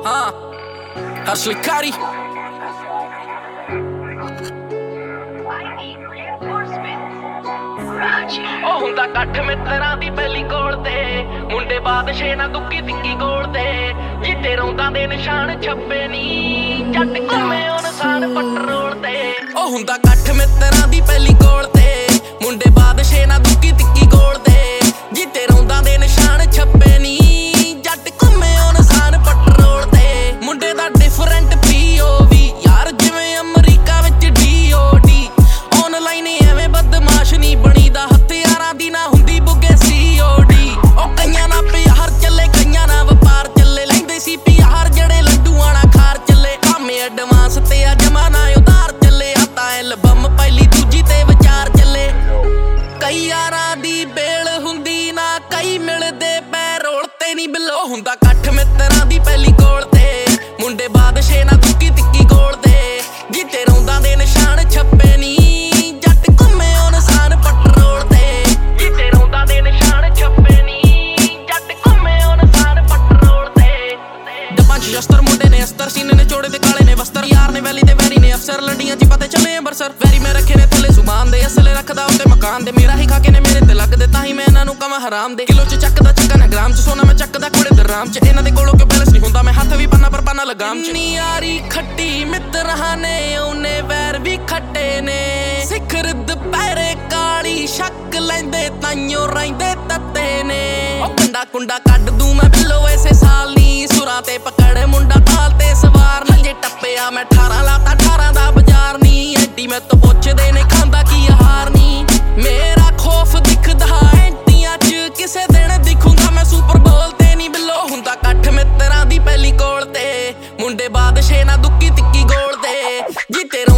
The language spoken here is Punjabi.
Harshlikari ਉਹ ਹੁੰਦਾ ਇਕੱਠ ਮਿੱਤਰਾਂ ਦੀ ਪਹਿਲੀ ਕੋਲ ਤੇ ਮੁੰਡੇ ਬਾਦਸ਼ਾਹ ਨਾ ਦੁੱਕੀ ਤਿੱਕੀ ਕੋਲ ਤੇ ਜਿੱਤੇ ਰੌਂਦਾਂ ਦੇ ਨਿਸ਼ਾਨ ਛੱਪੇ ਨੀ ਜੱਟ ਘੁੰਮੇ ਉਹ ਨਿਸ਼ਾਨ ਪੈਟਰੋਲ ਤੇ ਉਹ ਹੁੰਦਾ ਇਕੱਠ ਮਿੱਤਰਾਂ ਦੀ ਪਹਿਲੀ ਕੋਲ ਤੇ ਮੁੰਡੇ ਬਾਦਸ਼ਾਹ ਨਾ ਦੁੱਕੀ ਤਿੱਕੀ ਕੋਲ ਤੇ ਜਿੱਤੇ ਰੌਂਦਾਂ ਦੇ ਨਿਸ਼ਾਨ ਛੱਪੇ ਨੀ ਜੱਟ ਘੁੰਮੇ ਉਹ ਨਿਸ਼ਾਨ ਪੈਟਰੋਲ ਤੇ ਮੁੰਡੇ ਦਾ ਡਿਫਰੈਂਟ POV ਯਾਰ ਜਿਵੇਂ ਅਮਰੀਕਾ ਵਿੱਚ DOD ਆਨਲਾਈਨ ਐਵੇਂ ਬਦਮਾਸ਼ ਨਹੀਂ ਬਣੀਦਾ ਹਥਿਆਰਾਂ ਦੀ ਨਾ ਹੁੰਦੀ ਬੁੱਗੇ COD ਉਹ ਕਈਆਂ ਨਾਲ ਪਿਆਰ ਚੱਲੇ ਕਈਆਂ ਨਾਲ ਵਪਾਰ ਚੱਲੇ ਲੈਂਦੇ ਸੀ ਪਿਆਰ ਜਿਹੜੇ ਲੱਡੂਆਂ ਨਾਲ ਖਾਰ ਚੱਲੇ ਕੰਮ ਐਡਵਾਂਸ ਤੇ ਆ ਜਮਾਨਾ ਉਧਾਰ ਚੱਲੇ ਆ ਤਾਂ ਐਲਬਮ ਪਹਿਲੀ ਦੂਜੀ ਤੇ ਵਿਚਾਰ ਚੱਲੇ ਕਈ ਯਾਰਾਂ ਦੀ ਬੇਲ ਹੁੰਦੀ ਨਾ ਕਈ ਮਿਲਦੇ ਪੈਰੋਲ ਤੇ ਨਹੀਂ ਬਿੱਲੋ ਹੁੰਦਾ ਇਕੱਠ ਮਿੱਤਰਾਂ ਦੀ ਪਹਿਲੀ ਕੋਲ ਤੇ ਮੁੰਡੇ ਬਾਦਸ਼ਾਹ ਨਾ ਦੁੱਕੀ ਤਿੱਕੀ ਕੋਲ ਤੇ ਜਿੱਤੇ ਰੌਂਦਾਂ ਦੇ ਨਿਸ਼ਾਨ ਛੱਪੇ ਨੀ ਜੱਟ ਘੁੰਮੇ ਉਹ ਨਿਸ਼ਾਨ ਪੈਟਰੋਲ ਤੇ ਜਿੱਤੇ ਰੌਂਦਾਂ ਦੇ ਨਿਸ਼ਾਨ ਛੱਪੇ ਨੀ ਜੱਟ ਘੁੰਮੇ ਉਹ ਨਿਸ਼ਾਨ ਪੈਟਰੋਲ ਤੇ ਡੱਬਾਂ 'ਚ ਸ਼ਸਤਰ ਮੁੰਡੇ ਨੇ ਅਸਤਰ ਸੀਨੇ ਨੇ ਚੋੜੇ ਤੇ ਕਾਲੇ ਨੇ ਵਸਤਰ ਯਾਰ ਨੇ ਵੈਲੀ ਦੇ ਵੈਰੀ ਨੇ ਅਫਸਰ ਲੰਡੀਆਂ 'ਚ ਪਤੇ ਚੱਲੇ ਅੰਬਰਸਰ ਵੈਰੀ ਮੈਂ ਰੱਖੇ ਨੇ ਥੱਲੇ ਜ਼ੁਬਾਨ ਦੇ ਅਸਲੇ ਰੱਖਦਾ ਉੱਤੇ ਮਕਾਨ ਦੇ ਮੇਰਾ ਹੀ ਖਾ ਕੇ ਨੇ ਮੇਰੇ ਤੇ ਲੱਗਦੇ ਤਾਂ ਹੀ ਮੈਂ ਇਹਨਾਂ ਨੂੰ ਕਵਾਂ ਹਰਾਮ ਦੇ ਕਿਲੋ 'ਚ ਚੱਕਦਾ ਚੱਕਾ ਨਾ ਗ੍ਰਾਮ 'ਚ ਸੋਨਾ ਮੈਂ ਚੱਕਦਾ ਕੁੜੇ ਦਰਾਮ 'ਚ ਇਹਨਾਂ ਦੇ ਕੋਲੋਂ ਕਿਉਂ ਬੈਲੈਂਸ ਨਹੀਂ ਹੁੰਦਾ ਮੈਂ ਹੱਥ ਵੀ ਪੰਨਾ ਪਰ ਪੰਨਾ ਲਗਾਮ 'ਚ ਨੀ ਯਾਰੀ ਖੱਟੀ ਮਿੱਤਰਾਂ ਨੇ ਉਹਨੇ ਵੈਰ ਵੀ ਖੱਟੇ ਨੇ ਸਿਖਰ ਦੁਪਹਿਰੇ ਕਾਲੀ ਸ਼ੱਕ ਲੈਂਦੇ ਤਾਈਓ ਰਹਿੰਦੇ ਤੱਤੇ ਨੇ ਉਹ ਕੰਡਾ ਕੁੰਡਾ ਕੱਢ ਦੂੰ ਮੈਂ ਬਿੱਲੋ ਐਸੇ ਸਾਲ ਨੀ ਸੁਰਾਂ ਤੇ ਪਕੜ ਮੁੰਡਾ ਤਾਲ ਤੇ ਸਵਾਰ ਨਾ ਜੇ ਟੱਪਿਆ ਮੈਂ 18 ਲਾਤਾ 18 ਦਾ ਬਾਜ਼ਾਰ ਨੀ ਐਡੀ ਮੈਂ ਤੋਂ ਪੁੱਛਦੇ ਨੇ ਖਾਂਦਾ ਕੀ ਹਾਰ ਨੀ ਮੇਰਾ ਖੌਫ ਦਿਖਦਾ ਐਂਟੀਆਂ 'ਚ ਕਿਸੇ ਦਿਨ ਦਿਖੂੰਗਾ ਮੈਂ ਸੁਪਰ ਬੋਲ ਤੇ ਨੀ ਬਿੱਲੋ ਹੁੰਦਾ ਇਕੱਠ ਮਿੱਤਰਾਂ ਦੀ ਪਹਿਲੀ ਕੋਲ ਤੇ ਮੁੰਡੇ ਬਾਦਸ਼ਾਹ ਨਾ ਦੁੱਕੀ ਤਿੱਕੀ ਗੋਲ ਤੇ ਜਿੱਤੇ